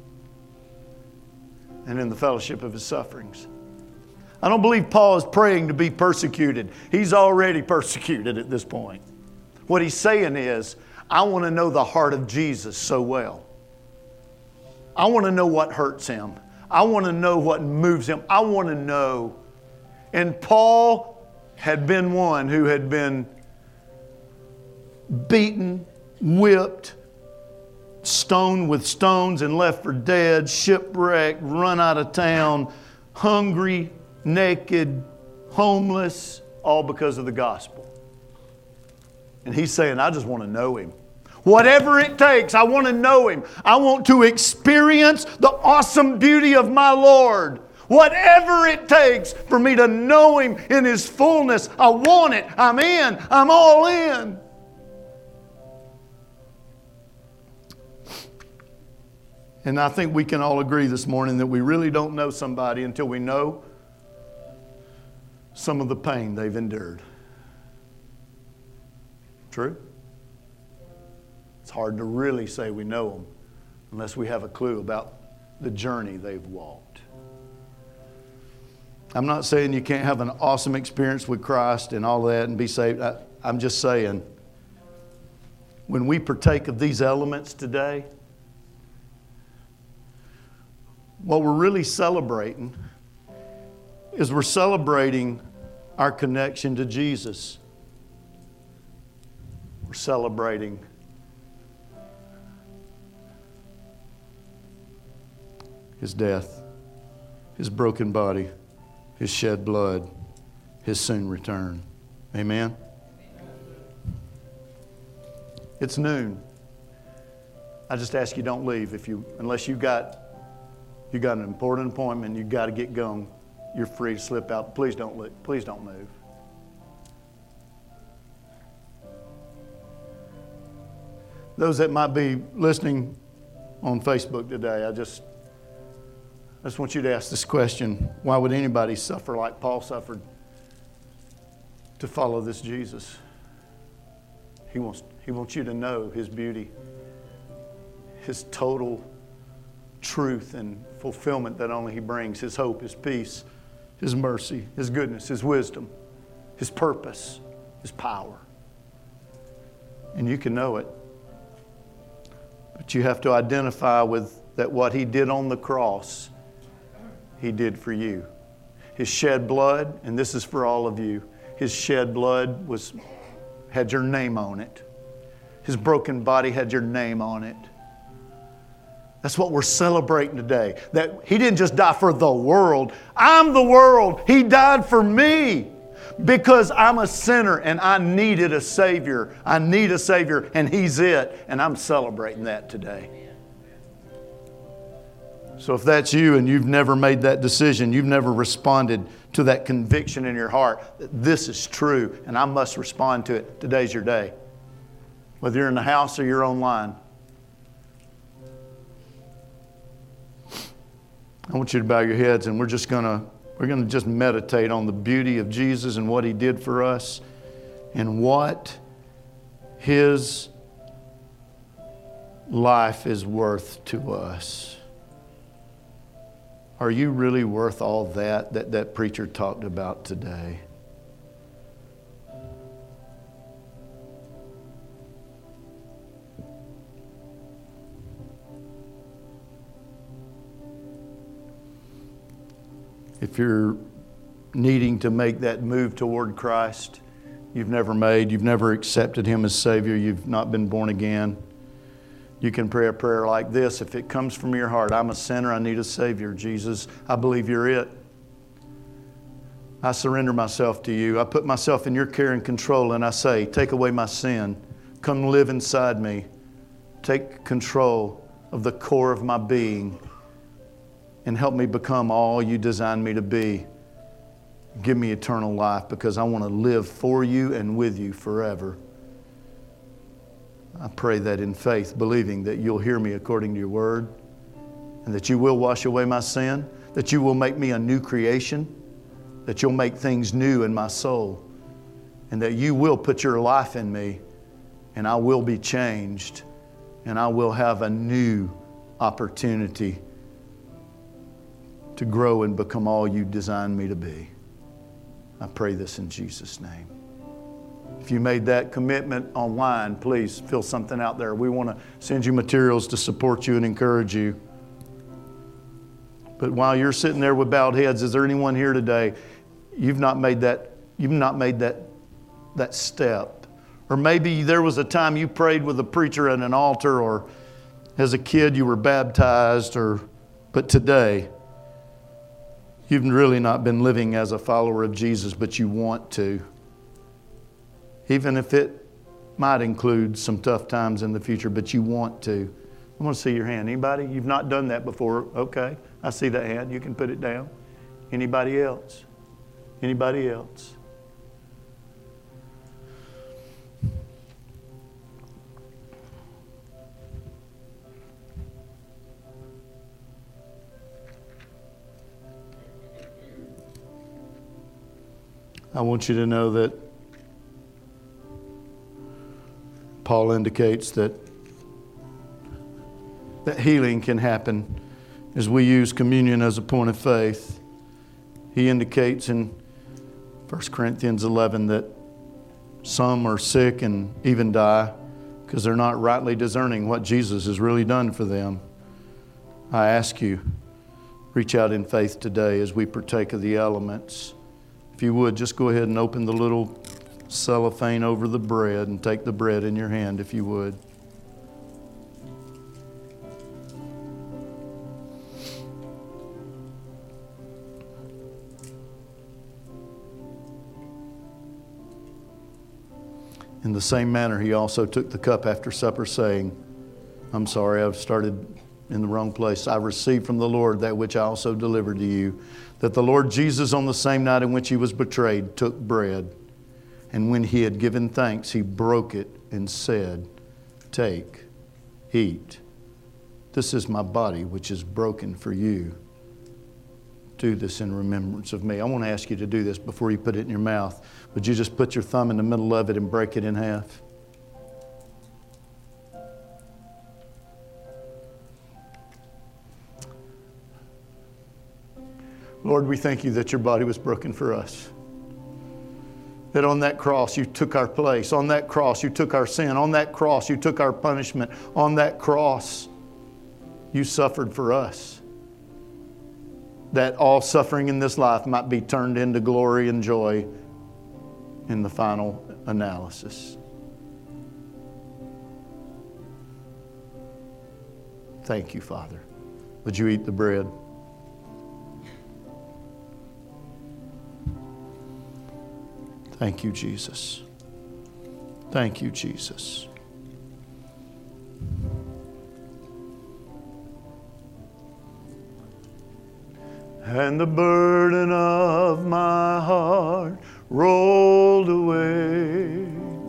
and in the fellowship of his sufferings. I don't believe Paul is praying to be persecuted. He's already persecuted at this point. What he's saying is, I want to know the heart of Jesus so well. I want to know what hurts him. I want to know what moves him. I want to know. And Paul had been one who had been beaten, whipped, stoned with stones and left for dead, shipwrecked, run out of town, hungry, naked, homeless, all because of the gospel. And he's saying, I just want to know him. Whatever it takes, I want to know him. I want to experience the awesome beauty of my Lord. Whatever it takes for me to know him in his fullness, I want it. I'm in. I'm all in. And I think we can all agree this morning that we really don't know somebody until we know some of the pain they've endured. True? It's hard to really say we know them unless we have a clue about the journey they've walked. I'm not saying you can't have an awesome experience with Christ and all that and be saved. I'm just saying, when we partake of these elements today, what we're really celebrating is we're celebrating our connection to Jesus. We're celebrating his death, his broken body, his shed blood, his soon return. Amen? It's noon. I just ask you don't leave unless you got an important appointment, you got to get going. You're free to slip out. Please don't leave. Please don't move. Those that might be listening on Facebook today, I just want you to ask this question. Why would anybody suffer like Paul suffered to follow this Jesus? He wants you to know his beauty, his total truth and fulfillment that only he brings, his hope, his peace, his mercy, his goodness, his wisdom, his purpose, his power. And you can know it. But you have to identify with that what he did on the cross, he did for you. His shed blood, and this is for all of you, his shed blood had your name on it. His broken body had your name on it. That's what we're celebrating today. That he didn't just die for the world. I'm the world. He died for me because I'm a sinner and I needed a Savior. I need a Savior and he's it. And I'm celebrating that today. So if that's you and you've never made that decision, you've never responded to that conviction in your heart that this is true and I must respond to it, today's your day. Whether you're in the house or you're online. I want you to bow your heads and we're going to just meditate on the beauty of Jesus and what he did for us and what his life is worth to us. Are you really worth all that preacher talked about today? If you're needing to make that move toward Christ, you've never accepted him as Savior, you've not been born again, you can pray a prayer like this. If it comes from your heart, I'm a sinner, I need a Savior. Jesus, I believe you're it. I surrender myself to you. I put myself in your care and control and I say, take away my sin. Come live inside me. take control of the core of my being and help me become all you designed me to be. Give me eternal life because I want to live for you and with you forever. I pray that in faith, believing that you'll hear me according to your word and that you will wash away my sin, that you will make me a new creation, that you'll make things new in my soul, and that you will put your life in me and I will be changed and I will have a new opportunity to grow and become all you designed me to be. I pray this in Jesus' name. If you made that commitment online, please fill something out there. We want to send you materials to support you and encourage you. But while you're sitting there with bowed heads, is there anyone here today, you've not made that step? Or maybe there was a time you prayed with a preacher at an altar, or as a kid you were baptized, but today you've really not been living as a follower of Jesus, but you want to. Even if it might include some tough times in the future, but you want to. I want to see your hand. Anybody? You've not done that before. Okay, I see that hand. You can put it down. Anybody else? Anybody else? I want you to know that Paul indicates that healing can happen as we use communion as a point of faith. He indicates in 1 Corinthians 11 that some are sick and even die because they're not rightly discerning what Jesus has really done for them. I ask you, reach out in faith today as we partake of the elements. If you would, just go ahead and open the little cellophane over the bread and take the bread in your hand, if you would. In the same manner, he also took the cup after supper, saying, I'm sorry, I've started in the wrong place. I received from the Lord that which I also delivered to you, that the Lord Jesus, on the same night in which he was betrayed, took bread. And when he had given thanks, he broke it and said, Take, eat. This is my body, which is broken for you. Do this in remembrance of me. I want to ask you to do this before you put it in your mouth. Would you just put your thumb in the middle of it and break it in half? Lord, we thank you that your body was broken for us. That on that cross you took our place. On that cross you took our sin. On that cross you took our punishment. On that cross you suffered for us. That all suffering in this life might be turned into glory and joy in the final analysis. Thank you, Father. Would you eat the bread? Thank you, Jesus. Thank you, Jesus. And the burden of my heart rolled away.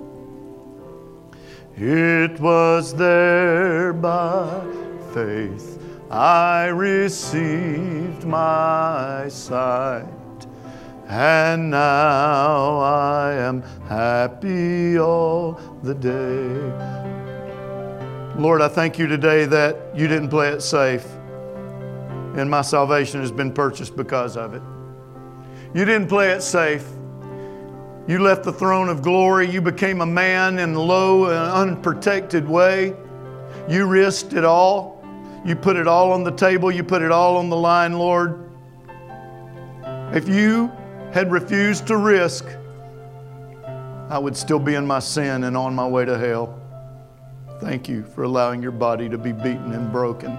It was there by faith I received my sight. And now I am happy all the day. Lord, I thank you today that you didn't play it safe. And my salvation has been purchased because of it. You didn't play it safe. You left the throne of glory. You became a man in a low and unprotected way. You risked it all. You put it all on the table. You put it all on the line, Lord. If you had refused to risk, I would still be in my sin and on my way to hell. Thank you for allowing your body to be beaten and broken.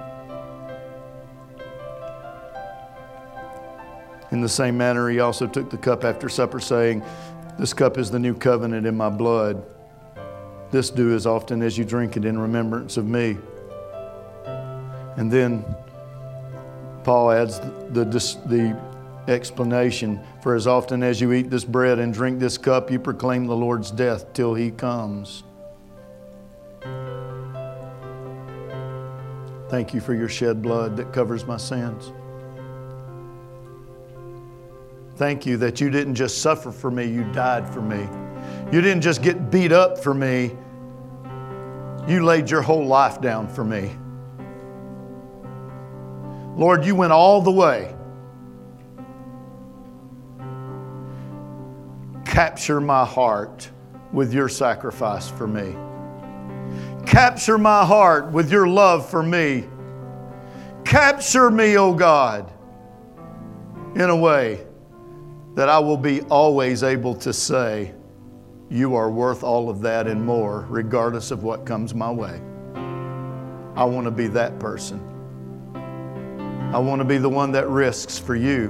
In the same manner, he also took the cup after supper, saying, This cup is the new covenant in my blood. This do as often as you drink it in remembrance of me. And then Paul adds the explanation, for as often as you eat this bread and drink this cup, you proclaim the Lord's death till He comes. Thank you for your shed blood that covers my sins. Thank you that you didn't just suffer for me, you died for me. You didn't just get beat up for me, you laid your whole life down for me. Lord, you went all the way. Capture my heart with your sacrifice for me. Capture my heart with your love for me. Capture me, O God, in a way that I will be always able to say, you are worth all of that and more, regardless of what comes my way. I want to be that person. I want to be the one that risks for you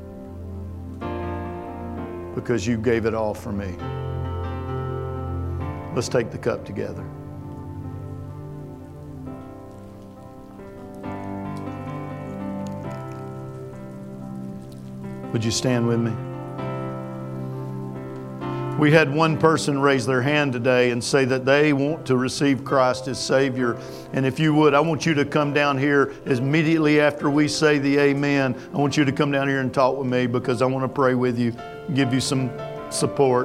because you gave it all for me. Let's take the cup together. Would you stand with me? We had one person raise their hand today and say that they want to receive Christ as Savior. And if you would, I want you to come down here immediately after we say the amen. I want you to come down here and talk with me because I want to pray with you, give you some support.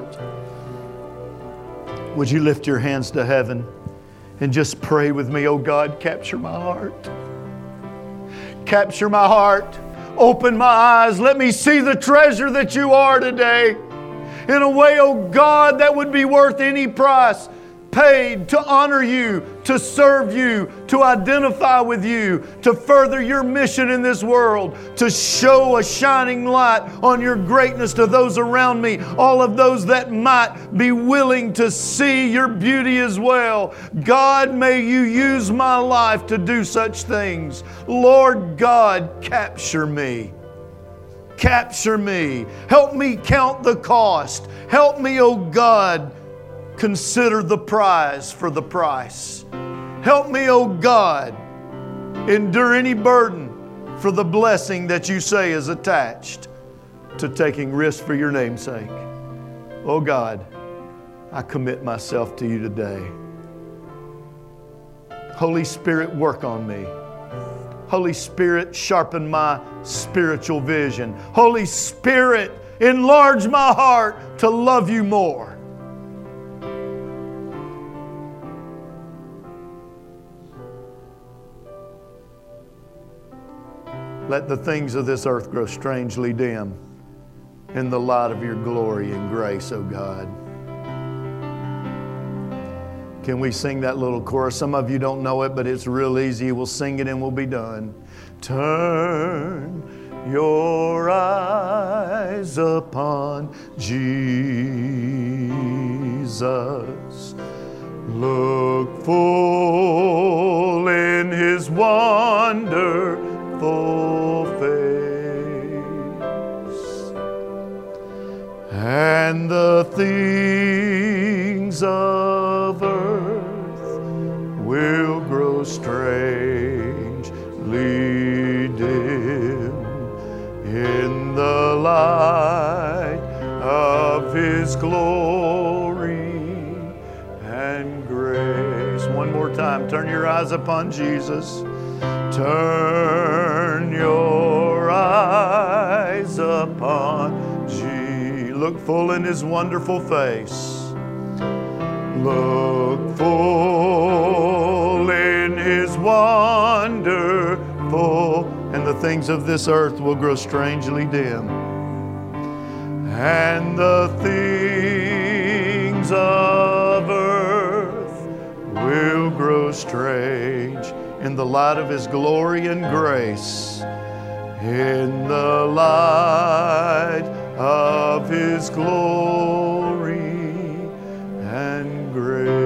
Would you lift your hands to heaven and just pray with me? Oh God, capture my heart. Capture my heart. Open my eyes. Let me see the treasure that you are today. In a way, oh God, that would be worth any price paid to honor you, to serve you, to identify with you, to further your mission in this world, to show a shining light on your greatness to those around me, all of those that might be willing to see your beauty as well. God, may you use my life to do such things. Lord God, capture me. Capture me. Help me count the cost. Help me, oh God, consider the prize for the price. Help me, oh God, endure any burden for the blessing that you say is attached to taking risks for your name's sake. Oh God, I commit myself to you today. Holy Spirit, work on me. Holy Spirit, sharpen my spiritual vision. Holy Spirit, enlarge my heart to love you more. Let the things of this earth grow strangely dim in the light of your glory and grace, O God. Can we sing that little chorus? Some of you don't know it, but it's real easy. We'll sing it and we'll be done. Turn your eyes upon Jesus. Look full in His wonderful face, and the things of earth will grow strangely dim in the light of His glory and grace. One more time. Turn your eyes upon Jesus. Turn your eyes upon Jesus. Look full in His wonderful face. Look full in His wonderful, and the things of this earth will grow strangely dim. And the things of earth will grow strange in the light of His glory and grace. In the light of His glory and grace.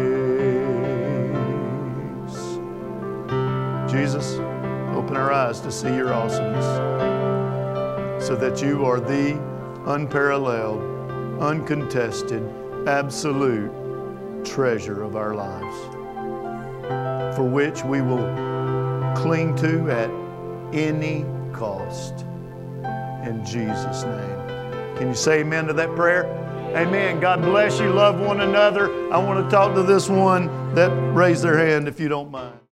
Jesus, open our eyes to see your awesomeness so that you are the unparalleled, uncontested, absolute treasure of our lives, for which we will cling to at any cost. In Jesus' name. Can you say amen to that prayer? Amen. God bless you. Love one another. I want to talk to this one that raised their hand, if you don't mind.